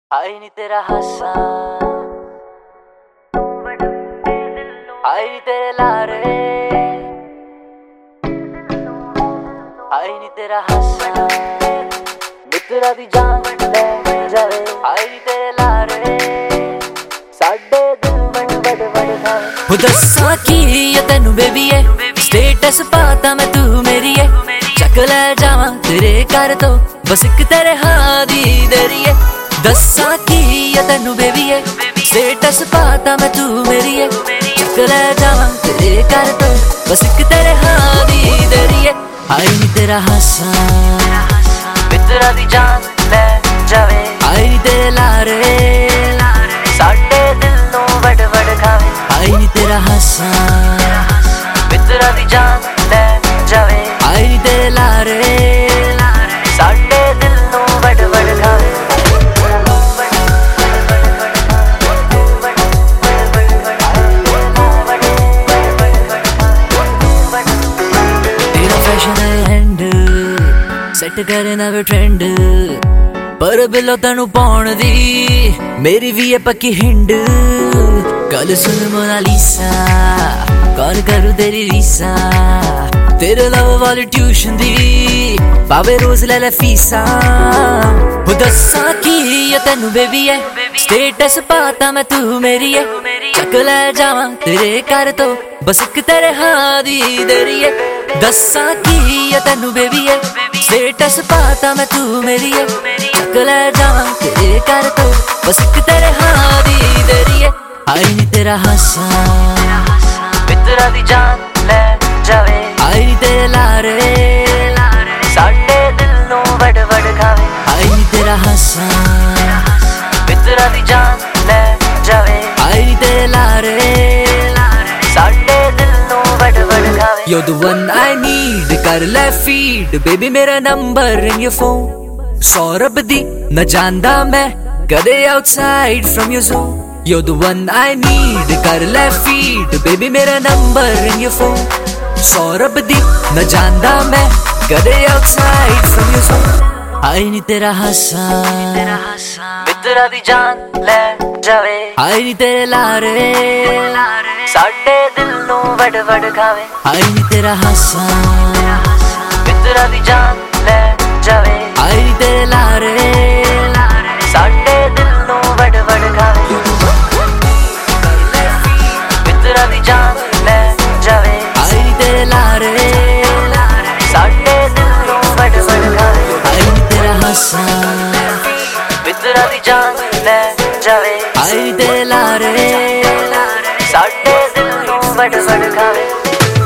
आई नी तेरा हासा, आई नी तेरे लारे, आई नी तेरा हासा मित्रा दी जान ले जावे। आई नी तेरे लारे साडे दिल बड़ बड़ बड़ खावे। हो दस्सां की है तैनू बेबी है, स्टेटस पाता मैं तू मेरी है। चक ले जावां तेरे घर तो बस एक तेरे हाँ दी देरी है। दस्सां की है तैनू बेबी है, स्टेटस पाता मैं तू मेरी है। चक ले जावां तेरे घर तो बस एक तेरे हाँ दी देरी है। आई नी तेरा हासा मित्रा दी जान ले जावे। आई नी तेरे लारे साडे दिल नू वड वड खावे। आई नी तेरा हासा मित्रा दी जान ले जावे। आई नी तेरे लारे साडे दिल नू वड वड खावे। तेरा फैशन है हैंड सेट करे नवे ट्रेंड, पर बिलो तेनू पाउण दी मेरी भी है पक्की हिंड। गल सुन मोनालिसा कॉल करूं तेरी रीसा, तेरे लव वाली ट्यूशन दी पावे रोज ले ले फीसा। हो दस्सां की है तैनू बेबी है, स्टेटस पाता मैं तू मेरी है। चक ले जावां तेरे घर तो बस एक तेरे हाँ दी देरी है। दस्सां की है तैनू बेबी है, स्टेटस पाता मैं तू मेरी है। चक ले जावां तेरे घर तो बस एक तेरे हाँ दी देरी है। आई नी तेरा हासा मित्रा दी जान ले जावे। आई नी तेरे लारे साडे दिल नू वड वड खावे। आई नी तेरा हासा मित्रा दी जान ले जावे। आई नी तेरे लारे साडे दिल नू वड वड खावे। You're the one I need, कर ले फीड बेबी मेरा नंबर इन योर फोन। सौरभ दी न जानदा मैं कदे outside from your zone. You're the one I need, कर ले फीड बेबी मेरा नंबर इन योर फोन। सौरभ दी न जानदा मैं कदे आउटसाइड फ्रॉम योर जोन। आई नी तेरा हासा मित्रा दी जान ले जावे। आई नी तेरे लारे साडे दिल नू वड वड खावे। आई नी तेरा हासा मित्रा दी जान ले जावे। आई नी तेरे लारे साडे दिल नू वड वड खावे। मित्रा दी जान ले जावे। आई नी तेरे लारे साडे दिल नू वड वड खावे। आई नी तेरा हासा मित्रा दी जान ले जावे। आई नी तेरे लारे साडे दिल नू वड वड खावे।